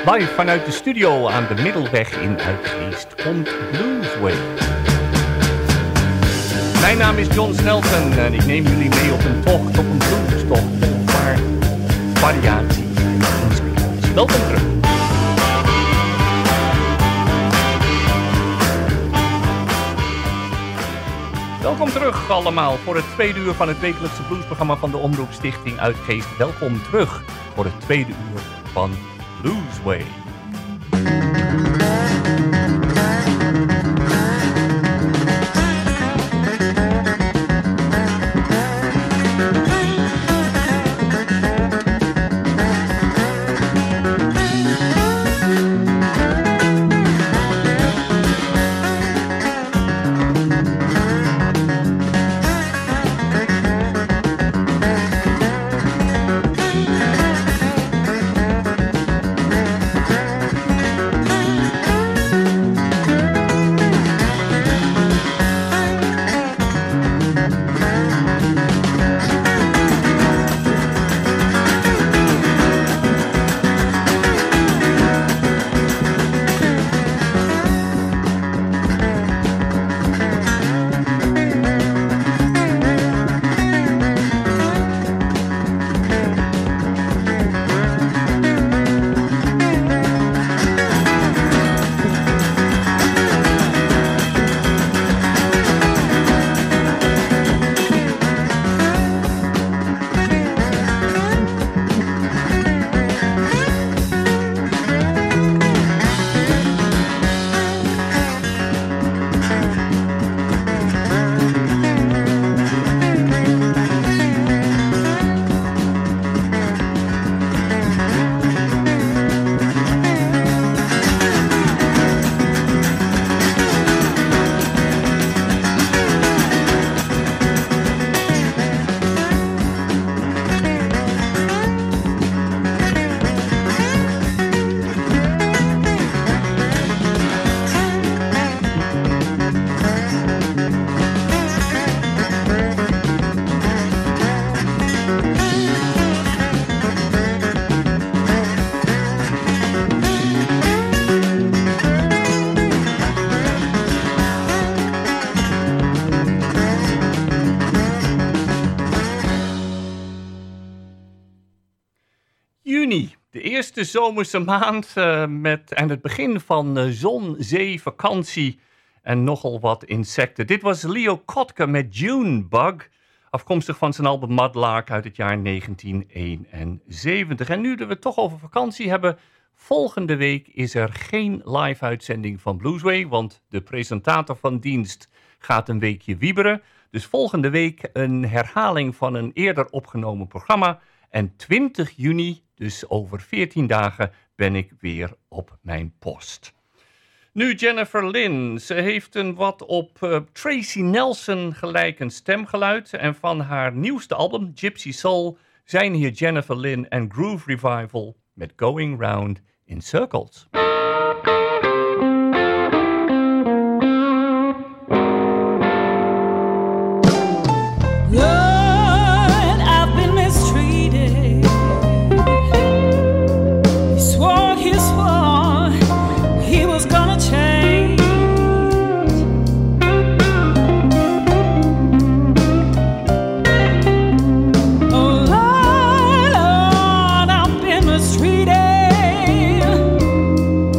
Live vanuit de studio aan de Middelweg in Uitgeest komt Bluesway. Mijn naam is John Snelton en ik neem jullie mee op een tocht, op een bluestocht, waar variatie en inspiratie. Welkom terug. Welkom terug allemaal voor het tweede uur van het wekelijkse bluesprogramma van de Omroep Stichting Uitgeest. Welkom terug voor het tweede uur van Bluesway. De zomerse maand en het begin van zon, zee, vakantie en nogal wat insecten. Dit was Leo Kottke met Junebug, afkomstig van zijn album Mudlark uit het jaar 1971. En nu dat we het toch over vakantie hebben, volgende week is er geen live-uitzending van Bluesway, want de presentator van dienst gaat een weekje wieberen. Dus volgende week een herhaling van een eerder opgenomen programma. En 20 juni, dus over 14 dagen, ben ik weer op mijn post. Nu Jennifer Lynn. Ze heeft een wat op Tracy Nelson gelijkend stemgeluid. En van haar nieuwste album, Gypsy Soul, zijn hier Jennifer Lynn en Groove Revival met Going Round in Circles. Mistreated.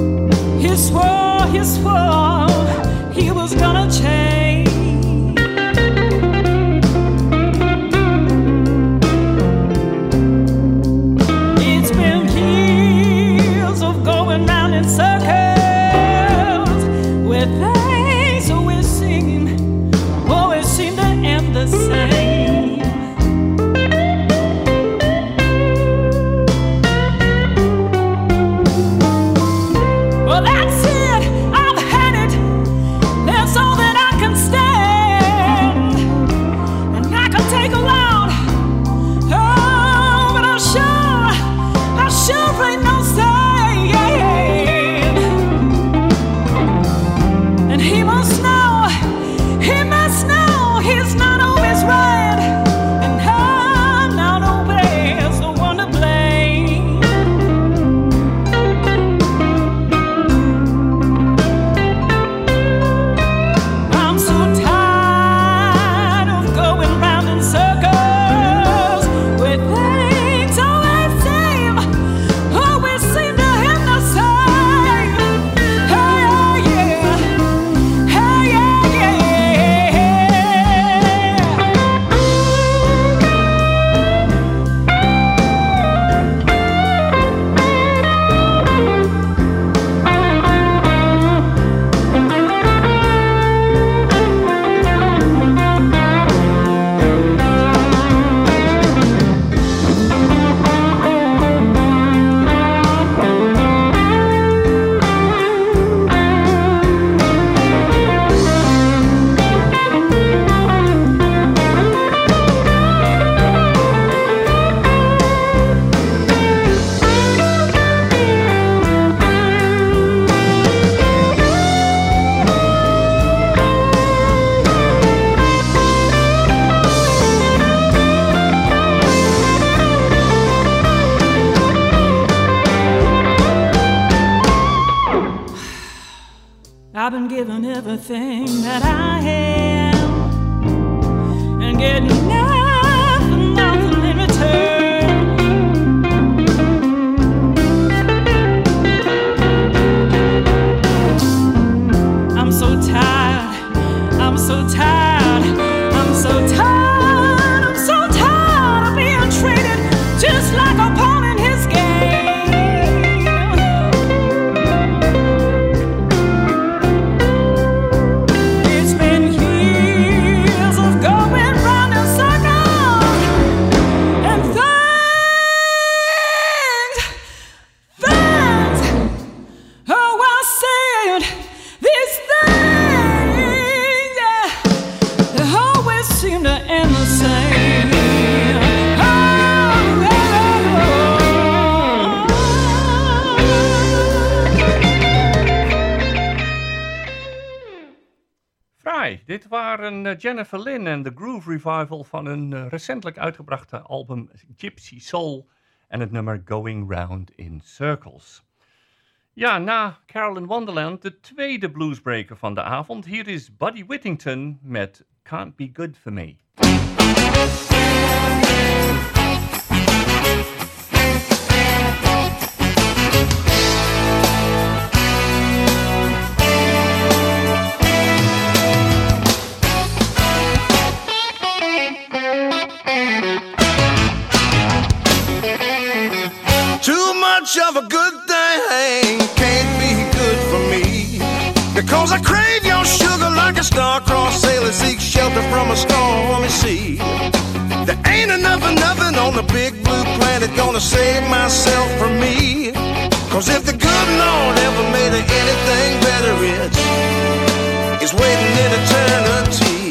I've been given everything that I am and getting nothing in return. I'm so tired, I'm so tired, I'm so tired, I'm so tired of being treated just like a pawn in his game. It's been years of going round in circles, and things, oh, I said these things, yeah, they always seem to end the same. Fraai, dit waren Jennifer Lynn en de Groove Revival van een recentelijk uitgebrachte album Gypsy Soul en het nummer Going Round in Circles. Ja, na Carolyn Wonderland de tweede bluesbreaker van de avond. Hier is Buddy Whittington met Can't Be Good For Me. Too much of a good thing can't be good for me, because I crave your sugar like a star-crossed sailor seeks shelter from a stormy sea. There ain't enough of nothing on the big blue planet gonna save myself from me, cause if the good Lord ever made anything better, it's waiting in eternity.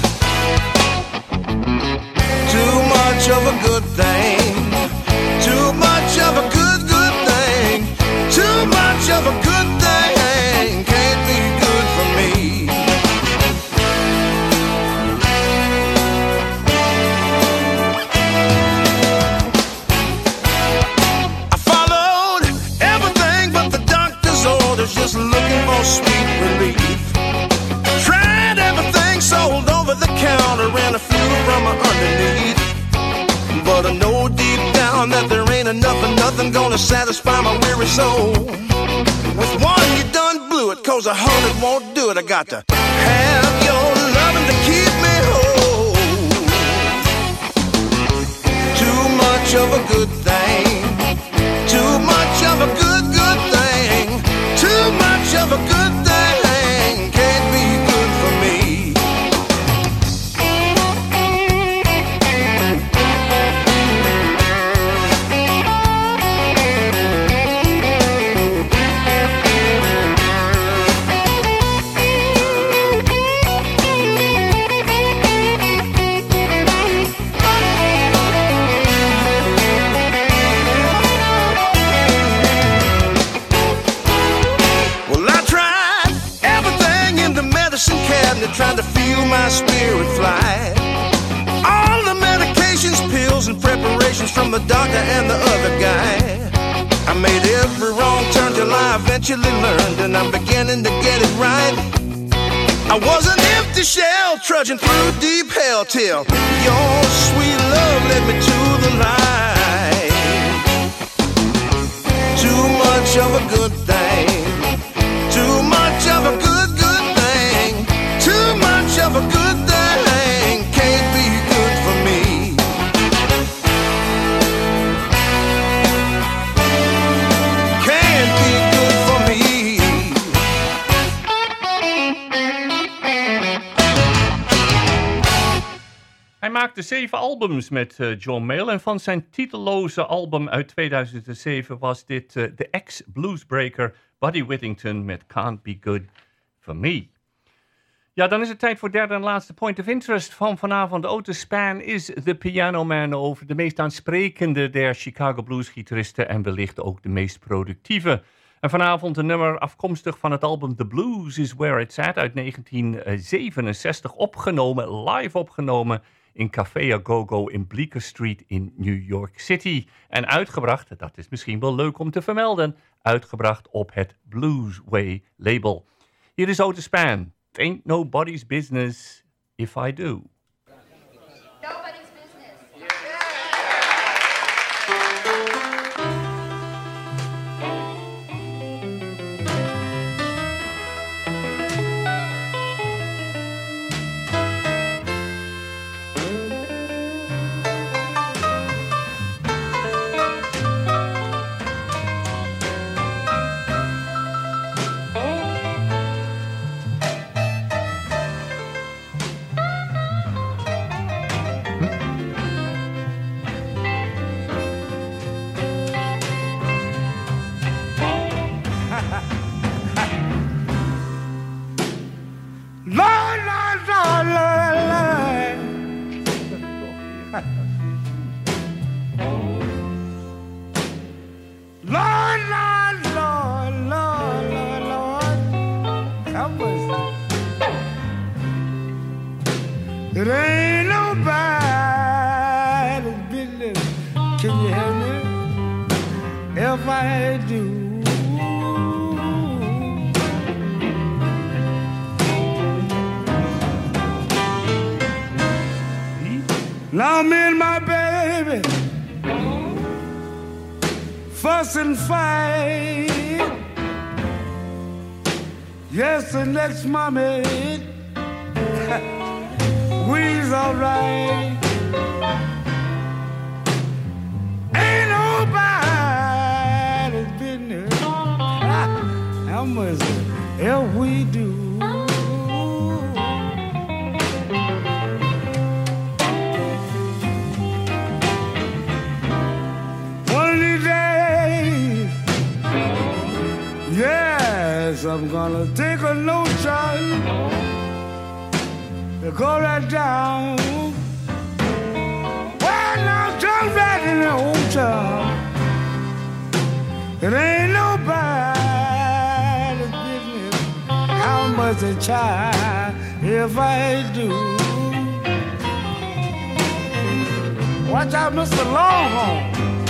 Too much of a good thing, too much of a good thing, too much of a good thing can't be good for me. I followed everything but the doctor's orders, just looking for sweet relief. Tried everything sold over the counter and a few from underneath, but I know deep down that there ain't nothing gonna satisfy my weary soul. With one you done blew it, cause 100 won't do it. I got to have your loving to keep me whole. Too much of a good thing, too much of a good thing, too much of a good thing can't be good for me. Trying to feel my spirit fly. All the medications, pills, and preparations from the doctor and the other guy. I made every wrong turn till I eventually learned, and I'm beginning to get it right. I was an empty shell trudging through deep hell till your sweet love led me to the light. Too much of a good thing, too much of a good thing, too much of a good thing can't be good for me. Can't be good for me. Hij maakte 7 albums met John Mayall en van zijn titelloze album uit 2007 was dit de ex-bluesbreaker Buddy Whittington met Can't Be Good For Me. Ja, dan is het tijd voor derde en laatste point of interest van vanavond. Otis Spann is The Piano Man, over de meest aansprekende der Chicago bluesgitaristen en wellicht ook de meest productieve. En vanavond een nummer afkomstig van het album The Blues Is Where It's At uit 1967, live opgenomen in Café A Go-Go in Bleecker Street in New York City. En uitgebracht, dat is misschien wel leuk om te vermelden, uitgebracht op het Bluesway label. Hier is Otis Spann. It ain't nobody's business if I do. Nobody's business. Lord, Lord, Lord, Lord, Lord. Lord, Lord, Lord, Lord, Lord, Lord. Help us. It ain't nobody's business. Can you hear me? If I do. Now me and my baby fuss and fight. Yes, the next mommy we's alright. Ain't nobody's business how much if we do. Yes, I'm gonna take a notion to go right down. Well, now jump back in the ocean. It ain't nobody's business how much I try if I do. Watch out, Mr. Longhorn.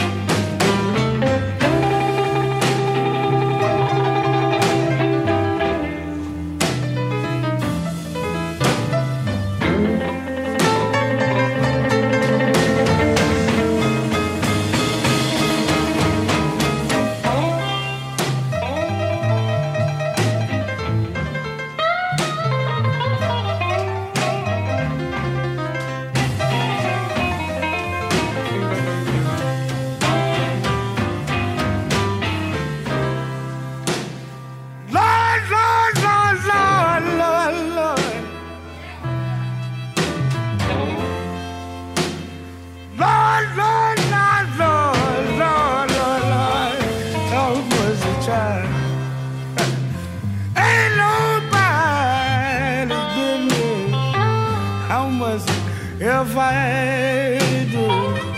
If I do.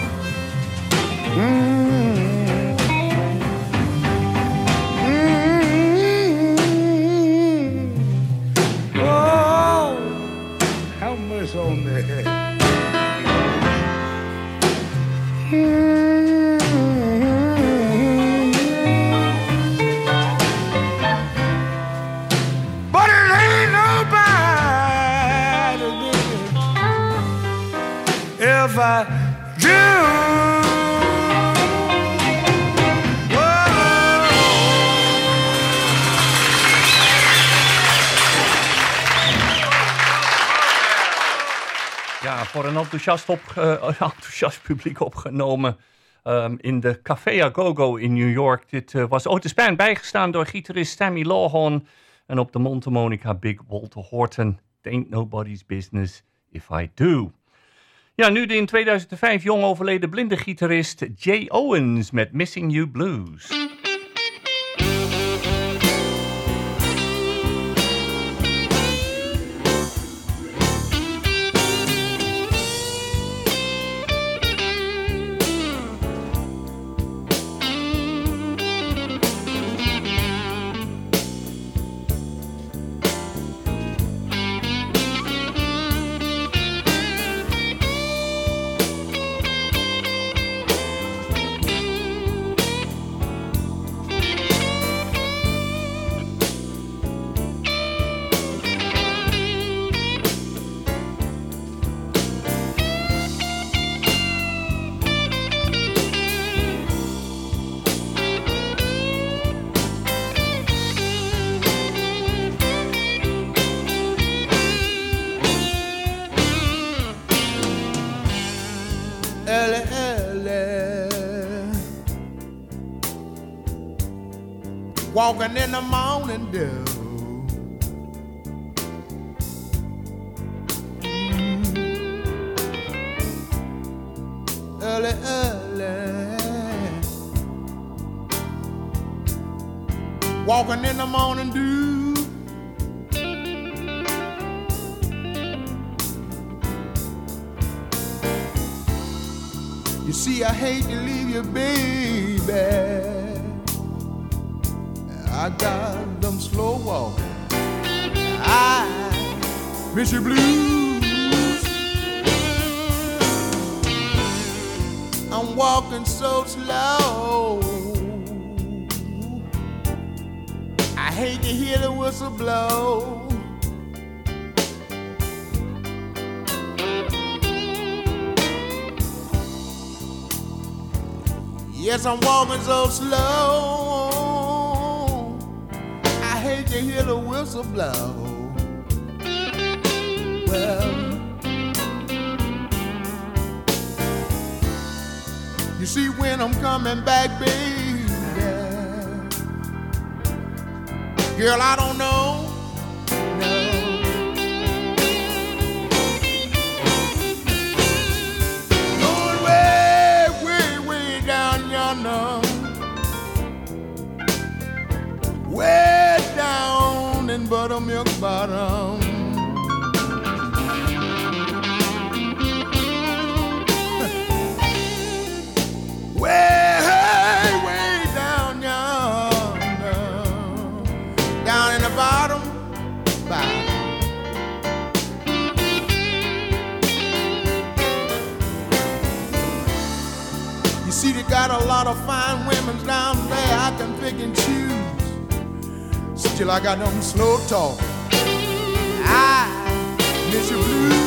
Oh, how much on that? But it ain't nobody if I do. Ja, voor een enthousiast publiek opgenomen in de Café A Go-Go in New York. Dit was Otis Spann, bijgestaan door gitarist Sammy Lawhorn en op de mondharmonica Big Walter Horton. It ain't nobody's business if I do. Ja, nu de in 2005 jong overleden blinde gitarist Jay Owens met Missing You Blues. walking in the morning dew. Early, walking in the morning dew. You see, I hate to leave you, baby. I got them slow walking. I miss you blues. I'm walking so slow. I hate to hear the whistle blow. Yes, I'm walking so slow. I hate to hear the whistle blow. Well, you see, when I'm coming back, baby, girl, I don't know. Way down in Buttermilk Bottom. Way down yonder, down in the bottom. You see, they got a lot of fine women down there. I can pick and choose. Still I got them slow talk. I miss you blue.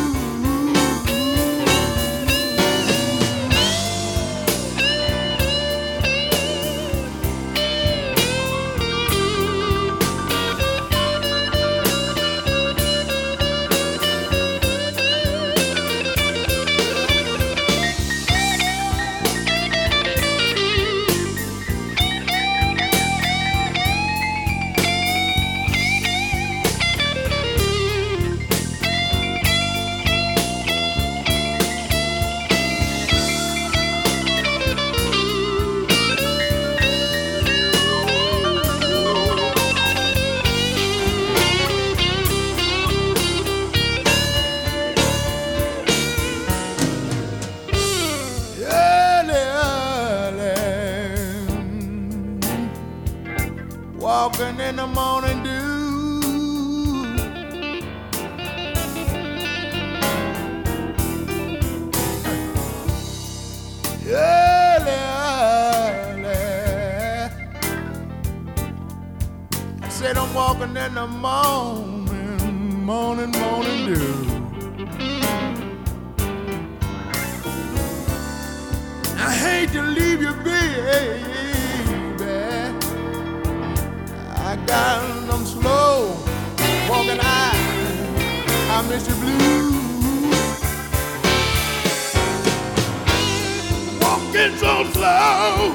Walking in the morning dew. Early. I said I'm walking in the morning dew. I hate to leave you, baby. I got them slow walking I miss you blue. Walking so slow.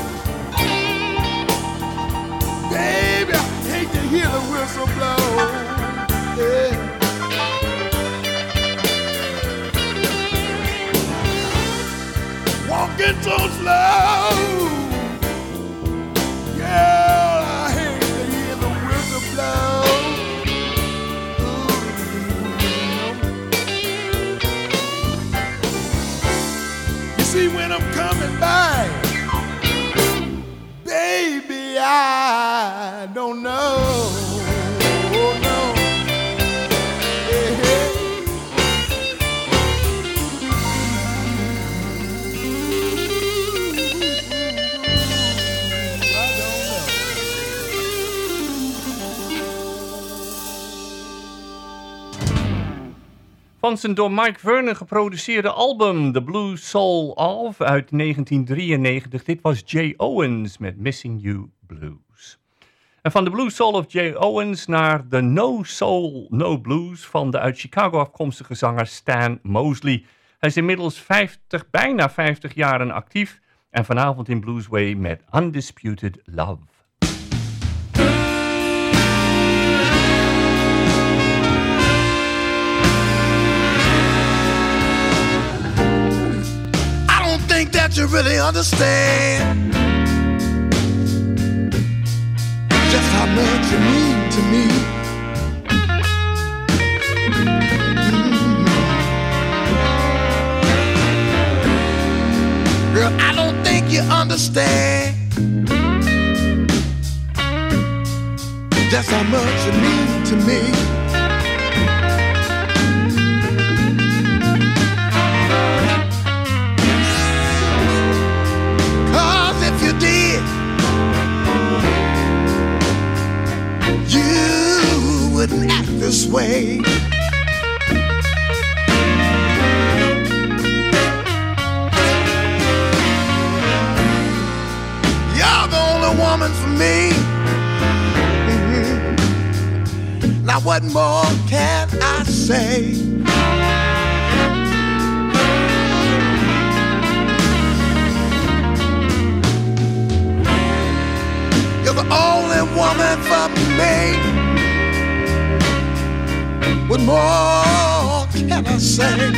Baby, I hate to hear the whistle blow. Yeah. Walking so slow. Girl, I hate to hear the whistle blow. You see, when I'm coming by, baby, I don't know. Oh, no. Hey, hey. Van zijn door Mike Vernon geproduceerde album The Blue Soul of uit 1993. Dit was Jay Owens met Missing You Blues. En van de Blue Soul of Jay Owens naar de No Soul, No Blues van de uit Chicago afkomstige zanger Stan Mosley. Hij is inmiddels bijna 50 jaren actief en vanavond in Bluesway met Undisputed Love. that you really understand just how much you mean to me. Girl, I don't think you understand just how much you mean to me. Cause if you did, you wouldn't act this way. You're the only woman for me. Now what more can I say? You're the only woman for me. What more can I say?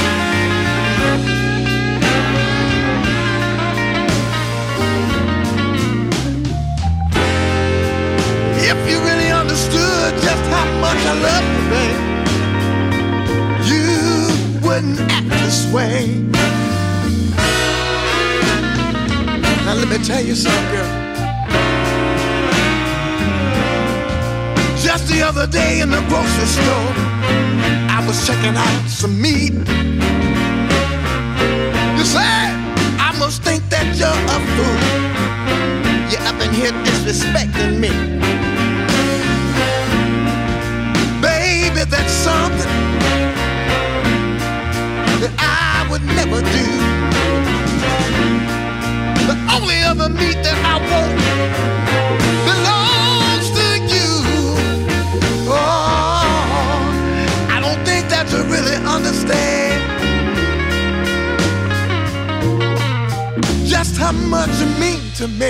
If you really understood just how much I love you, babe, you wouldn't act this way. Now let me tell you something, girl. Just the other day in the grocery store, I was checking out some meat. You say, I must think that you're a fool. You're up in here disrespecting me. Baby, that's something that I would never do. The only other meat that I want belongs to you. Oh, I don't think that you really understand just how much you mean to me.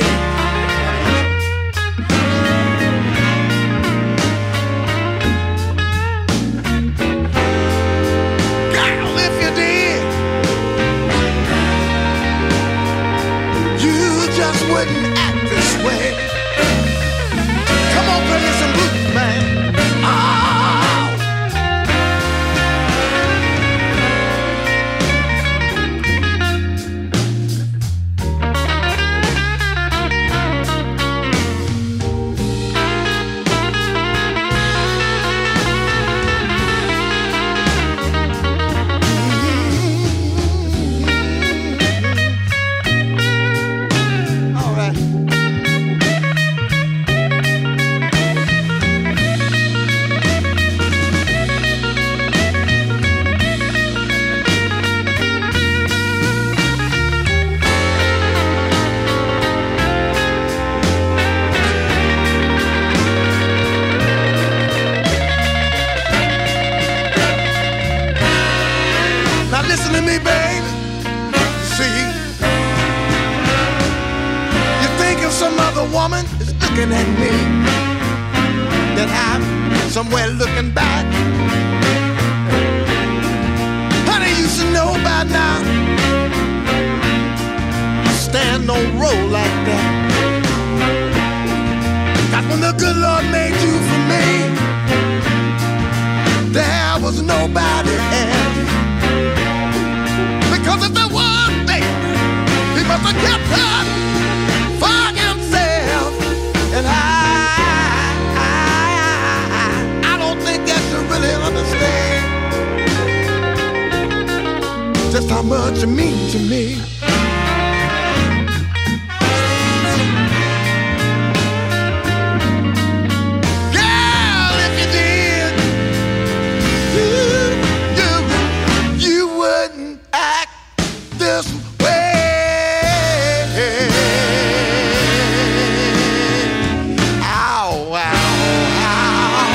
Wouldn't act this way. Come on, play some blues, man. Listen to me, baby. See, you think if some other woman is looking at me, that I'm somewhere looking back. Honey, you should know by now, I stand no roll like that. 'Cause when the good Lord made you for me, there was nobody else. Because if there was, baby, he must have kept her for himself. And I don't think that you really understand just how much you mean to me. Girl, if you did, you wouldn't act this way. Ow, ow, ow.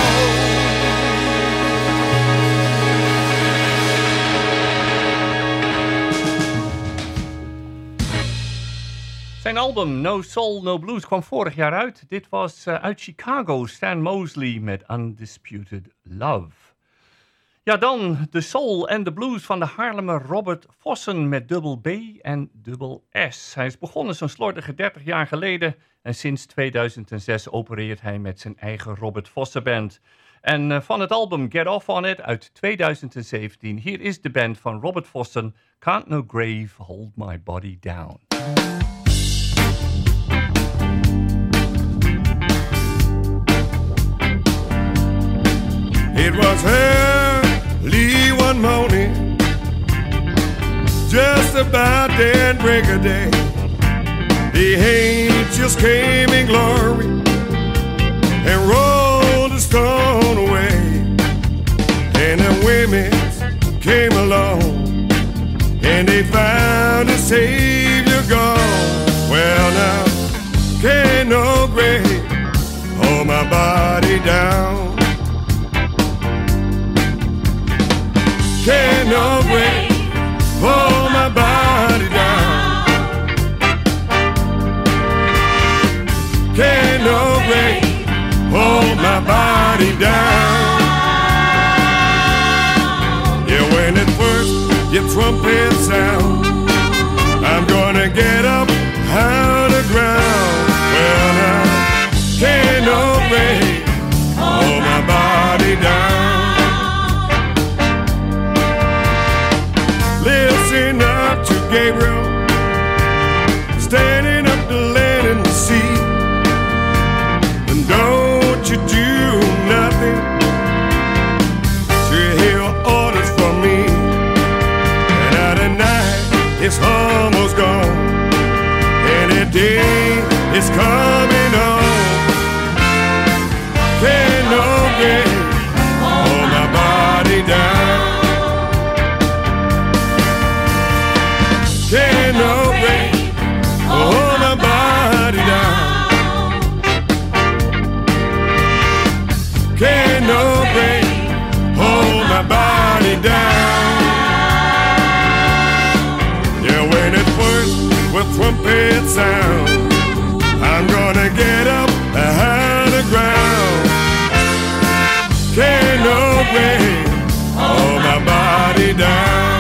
Zijn album No Soul, No Blues kwam vorig jaar uit. Dit was uit Chicago, Stan Mosley met Undisputed Love. Ja, dan de soul en de blues van de Haarlemmer Robert Vossen met dubbel B en dubbel S. Hij is begonnen zo'n slordige 30 jaar geleden en sinds 2006 opereert hij met zijn eigen Robert Vossen Band. En van het album Get Off On It uit 2017, hier is de band van Robert Vossen, Can't No Grave Hold My Body Down. It was early one morning, just about then break of day. The angels came in glory and rolled the stone away. And the women came along and they found the Savior gone. Well now, can't no grave hold my body down. Can't no grave hold my body down. Can't no grave hold my body down. Yeah, when at first your trumpet sound, I'm gonna get up out of the ground. Well now, can't no grave hold my body down. Listen up to Gabriel, standing up the land and the sea. And don't you do nothing to hear orders from me. And now the night is almost gone, and the day is coming on. Can't no grave hold my body down. Can't no grave hold my body down. Can't no grave hold my body down. Yeah, when it first with trumpet sound, I'm gonna get up out of the ground. Can't no grave hold my body down.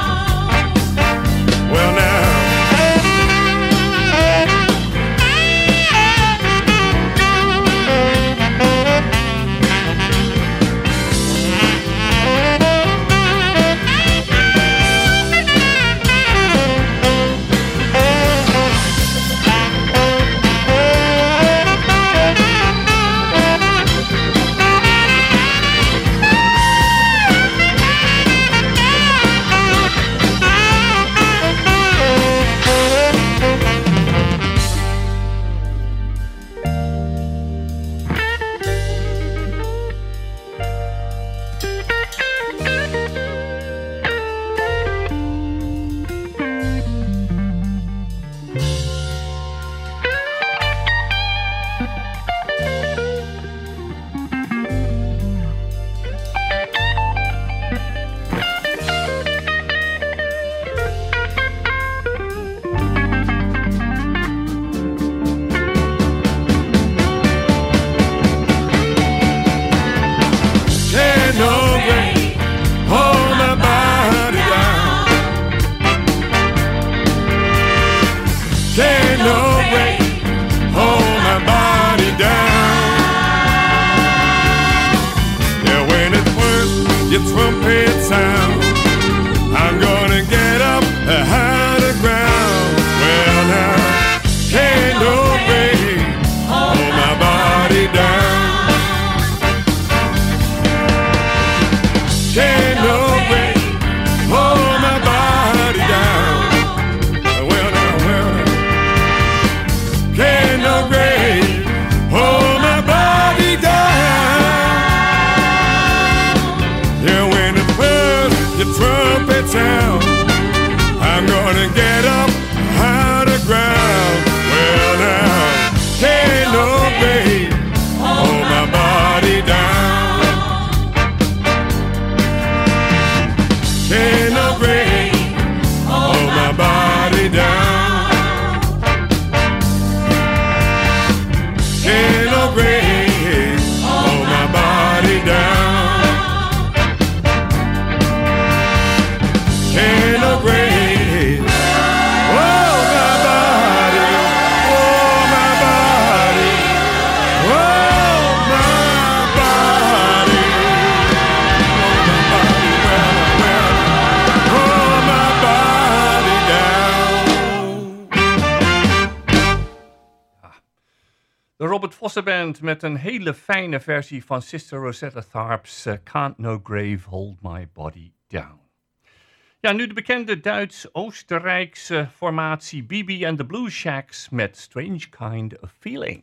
Well now, De Robert Foster Band met een hele fijne versie van Sister Rosetta Tharpe's Can't No Grave Hold My Body Down. Ja, nu de bekende Duits-Oostenrijkse formatie BB and the Blue Shacks met Strange Kind of Feeling.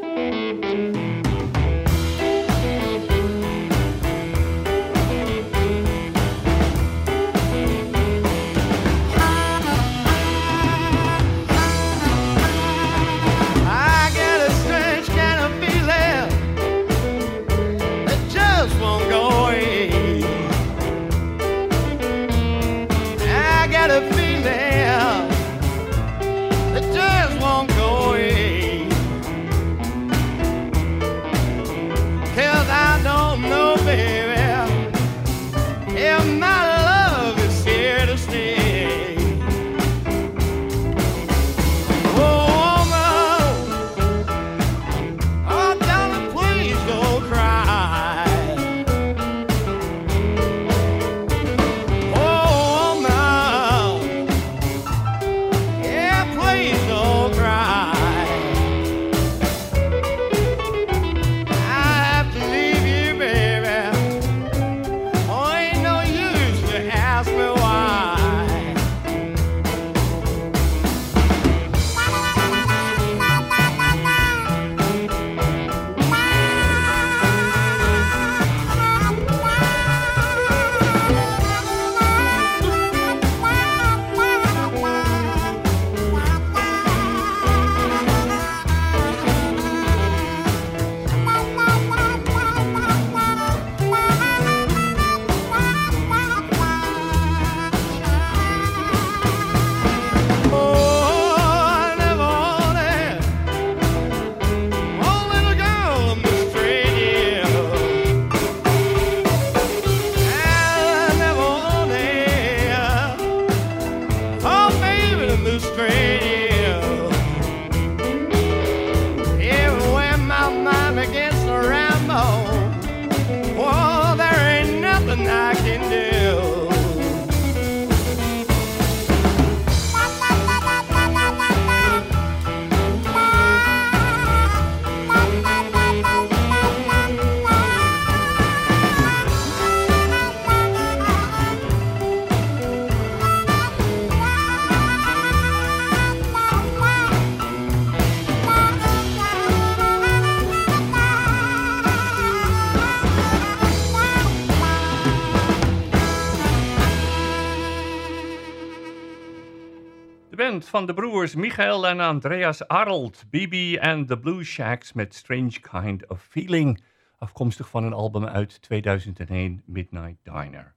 Van de broers Michael en Andreas Arnold, BB and the Blue Shacks met Strange Kind of Feeling, afkomstig van een album uit 2001, Midnight Diner.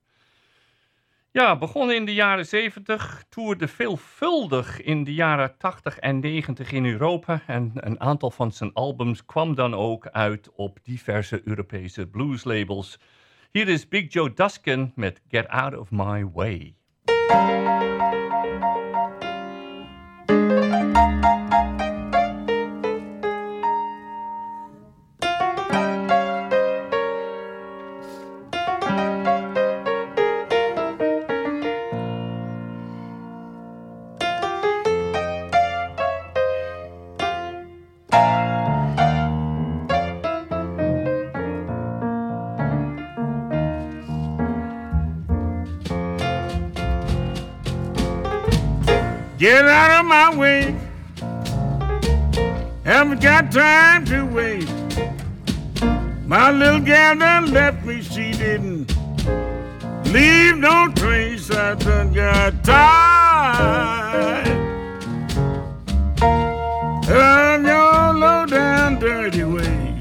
Ja, begonnen in de jaren 70, toerde veelvuldig in de jaren 80 en 90 in Europa en een aantal van zijn albums kwam dan ook uit op diverse Europese blueslabels. Hier is Big Joe Duskin met Get Out of My Way. Get out of my way. Haven't got time to wait. My little gal done left me. She didn't leave no trace. I done got tired of your low down dirty way.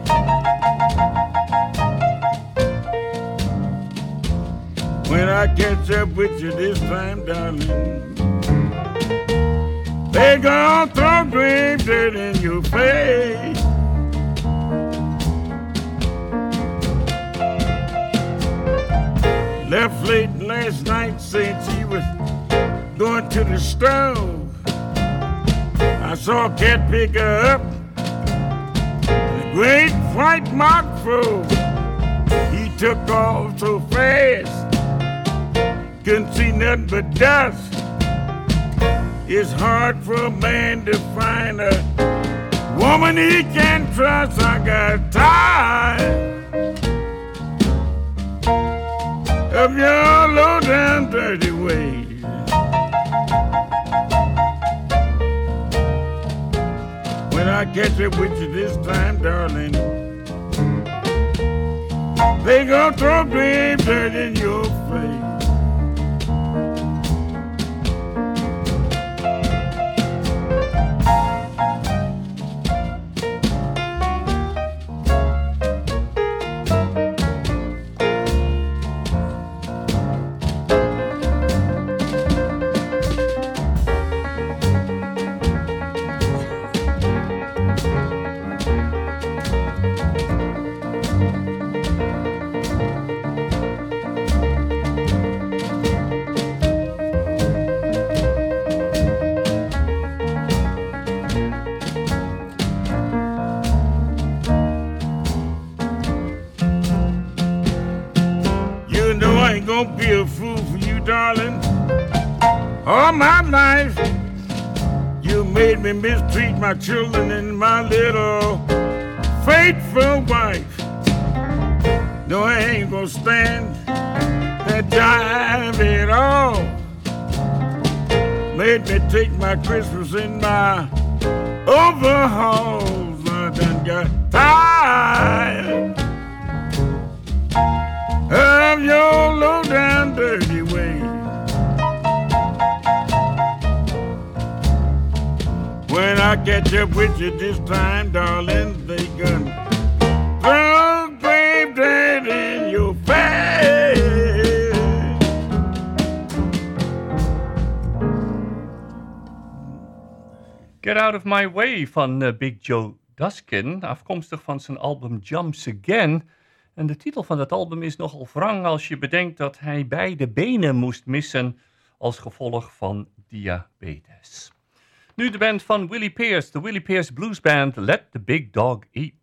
When I catch up with you this time, darling, they gon' throw grave dirt in your face. Left late last night, said she was going to the stove. I saw a cat pick her up, a great white mock fool. He took off so fast, couldn't see nothing but dust. It's hard for a man to find a woman woman he can't trust. I got tired of your low down dirty ways. When I catch up with you this time, darling, they gon' throw grave dirt in your face. Gonna be a fool for you, darling. All my life, you made me mistreat my children and my little faithful wife. No, I ain't gonna stand that jive at all. Made me take my Christmas in my overalls. I done got tired of your low down dirty ways. When I catch up with you this time, darling, they gonna throw grave dirt in your face. Get Out of My Way van Big Joe Duskin, afkomstig van zijn album Jumps Again. En de titel van dat album is nogal wrang als je bedenkt dat hij beide benen moest missen als gevolg van diabetes. Nu de band van Willie Pearce, de Willie Pearce Blues Band, Let the Big Dog Eat.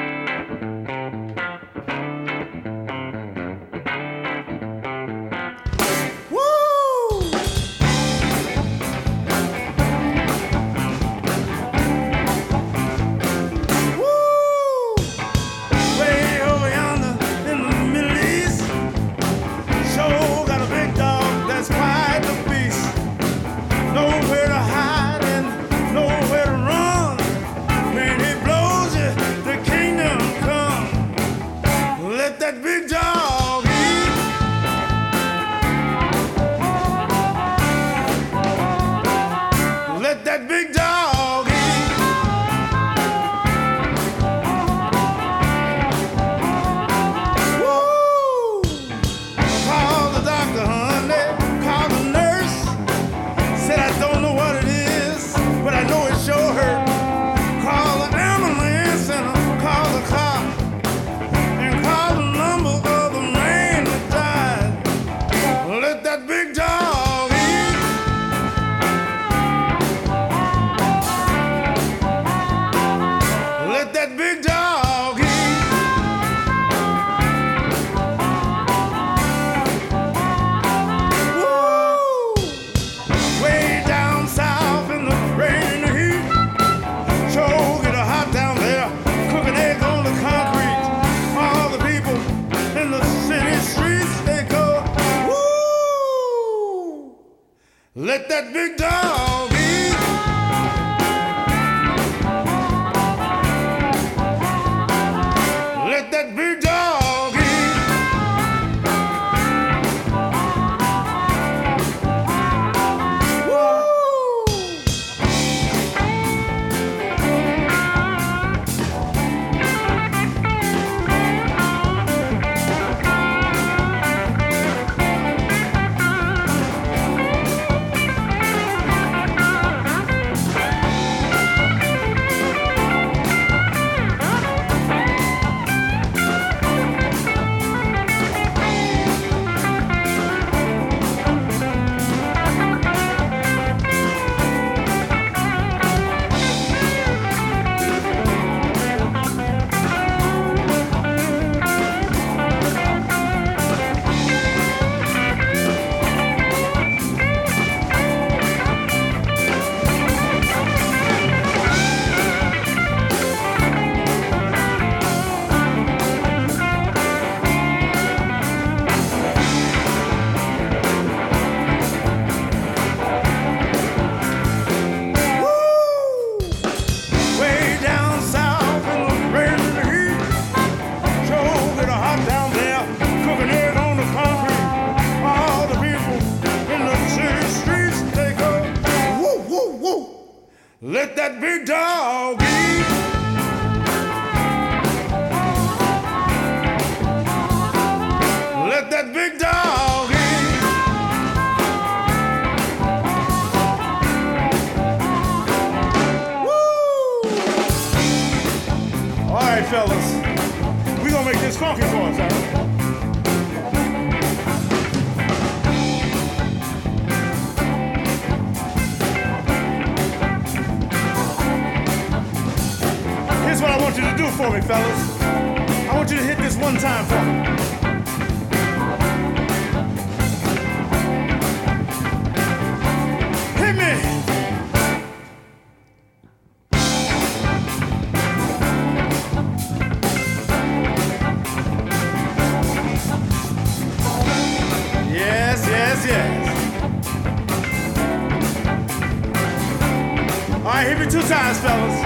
Let that big dog eat. Let that big dog eat. Woo! Let that big dog eat. Let that big dog eat. Woo! All right, fellas. We're gonna make this funky for us, all right? Here's what I want you to do for me, fellas. I want you to hit this one time for me. Hit me. Yes, yes, yes. All right, hit me 2 times, fellas.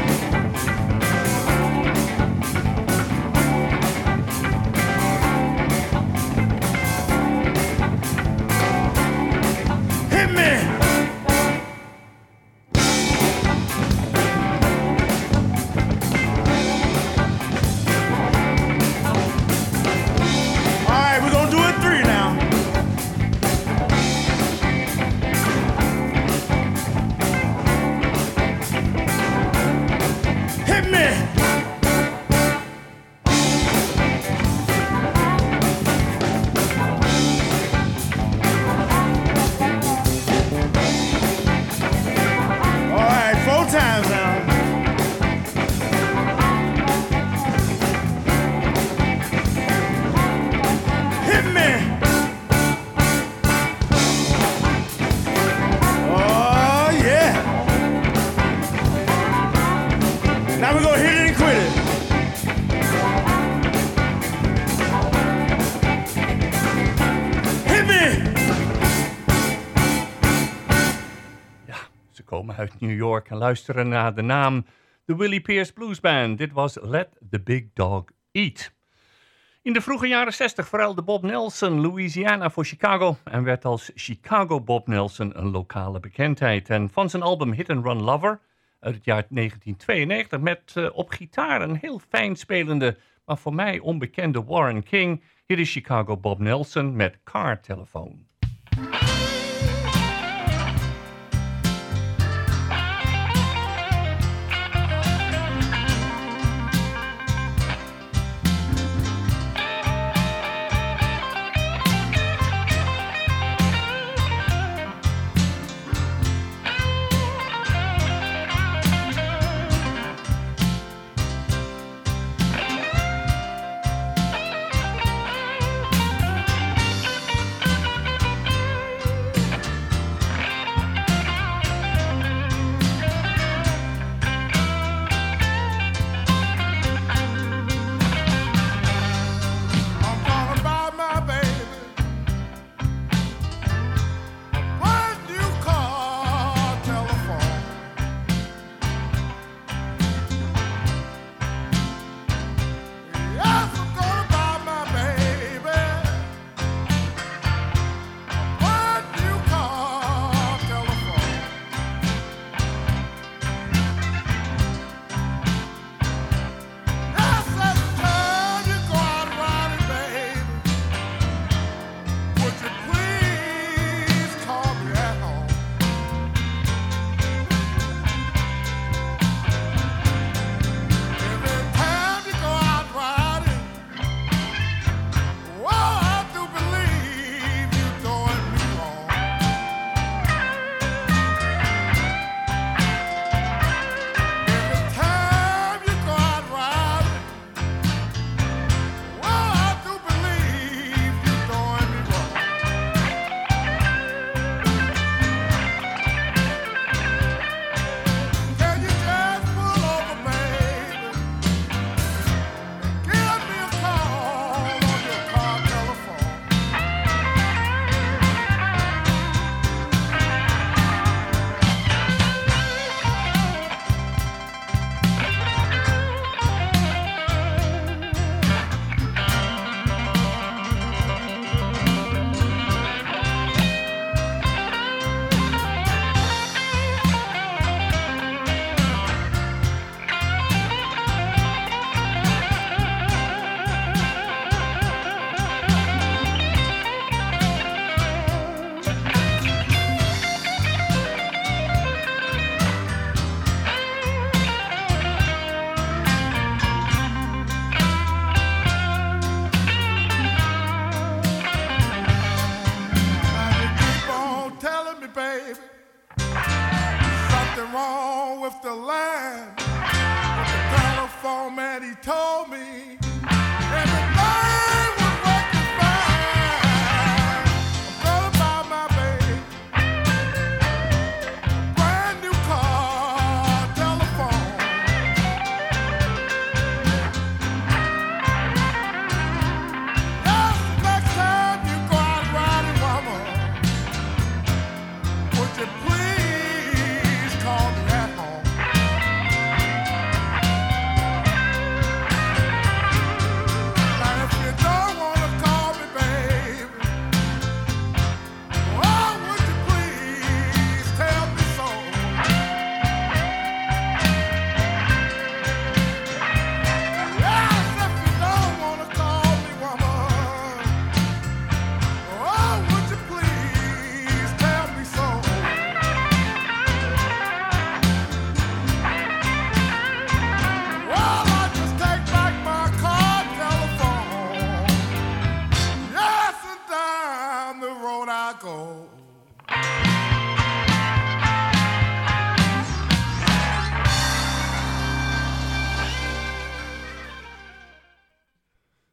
Uit New York en luisteren naar de naam de Willie Pierce Blues Band. Dit was Let the Big Dog Eat. In de vroege jaren 60 verruilde Bob Nelson Louisiana voor Chicago en werd als Chicago Bob Nelson een lokale bekendheid. En van zijn album Hit and Run Lover uit het jaar 1992 met op gitaar een heel fijn spelende, maar voor mij onbekende Warren King. Hier is Chicago Bob Nelson met Car Telephone.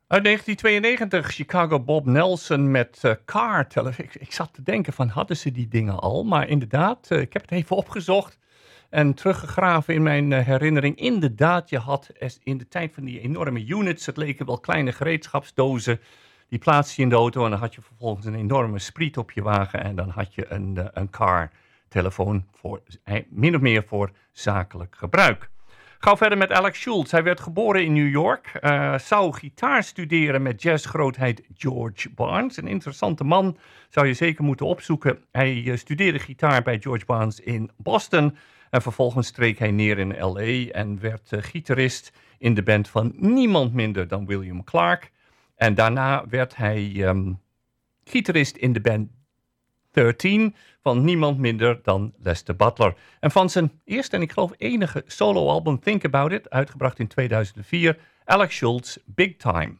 Uit 1992, Chicago Bob Nelson met Car. Ik zat te denken van, hadden ze die dingen al? Maar inderdaad, ik heb het even opgezocht en teruggegraven in mijn herinnering. Inderdaad, je had in de tijd van die enorme units, het leken wel kleine gereedschapsdozen, die plaatste je in de auto en dan had je vervolgens een enorme spriet op je wagen en dan had je een car-telefoon voor min of meer voor zakelijk gebruik. Gauw verder met Alex Schultz. Hij werd geboren in New York. Zou gitaar studeren met jazzgrootheid George Barnes. Een interessante man, zou je zeker moeten opzoeken. Hij studeerde gitaar bij George Barnes in Boston. En vervolgens streek hij neer in L.A. en werd gitarist in de band van niemand minder dan William Clark. En daarna werd hij gitarist in de band 13 van niemand minder dan Lester Butler. En van zijn eerste en ik geloof enige soloalbum Think About It, uitgebracht in 2004, Alex Schultz, Big Time.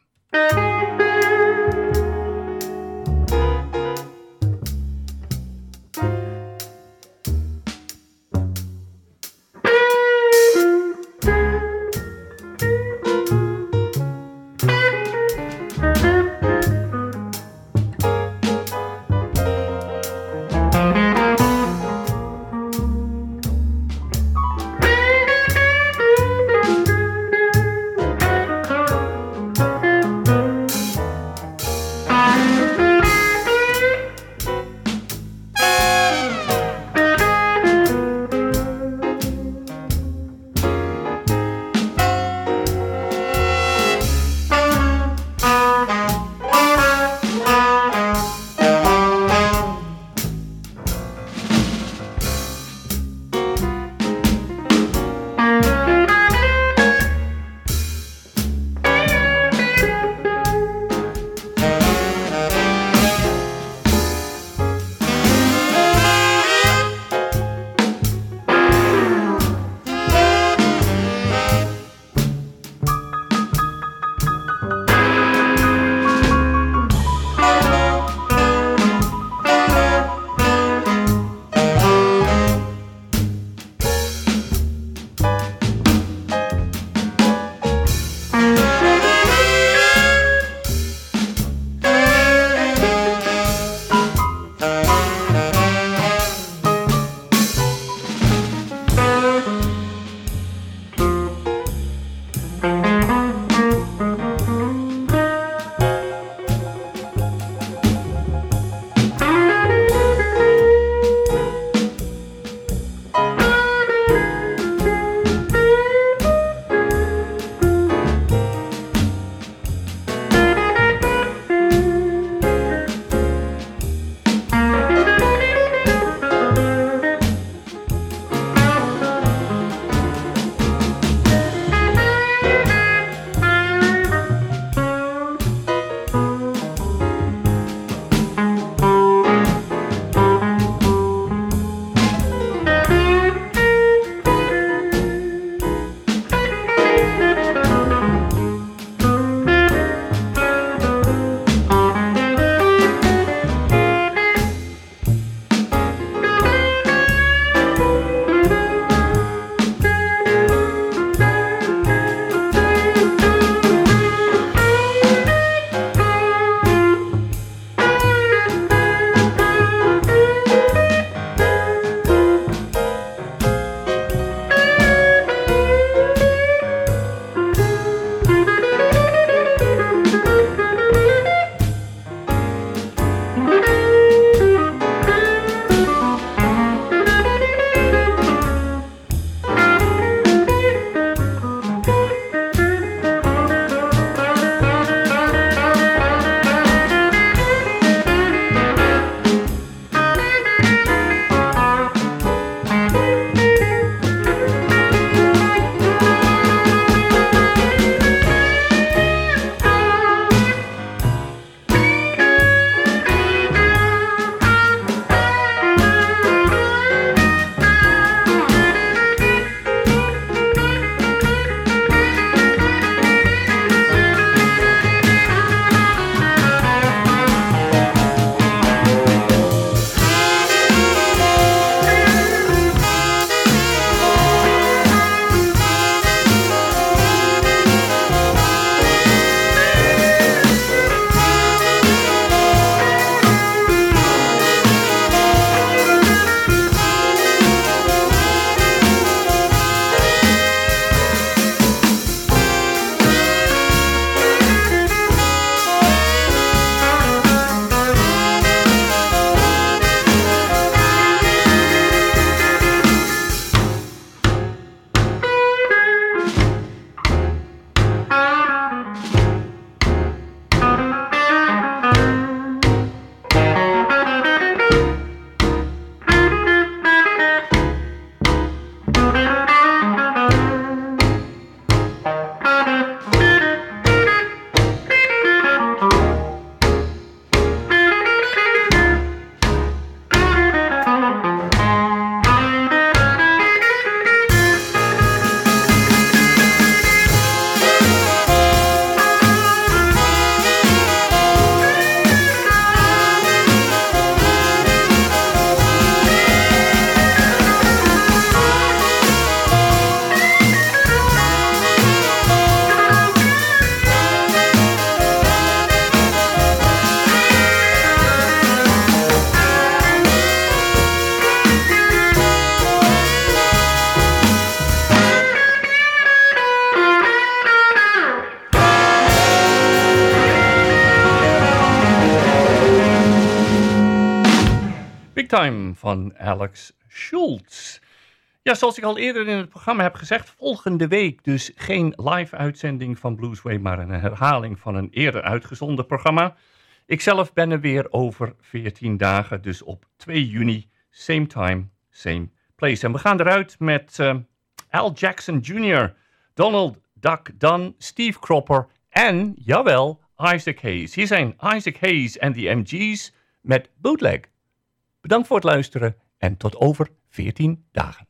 Sleeptime van Alex Schultz. Ja, zoals ik al eerder in het programma heb gezegd, volgende week dus geen live uitzending van Bluesway, maar een herhaling van een eerder uitgezonden programma. Ikzelf ben er weer over 14 dagen, dus op 2 juni, same time, same place. En we gaan eruit met Al Jackson Jr., Donald Duck Dunn, Steve Cropper en, jawel, Isaac Hayes. Hier zijn Isaac Hayes en de MG's met Bootleg. Bedankt voor het luisteren en tot over 14 dagen.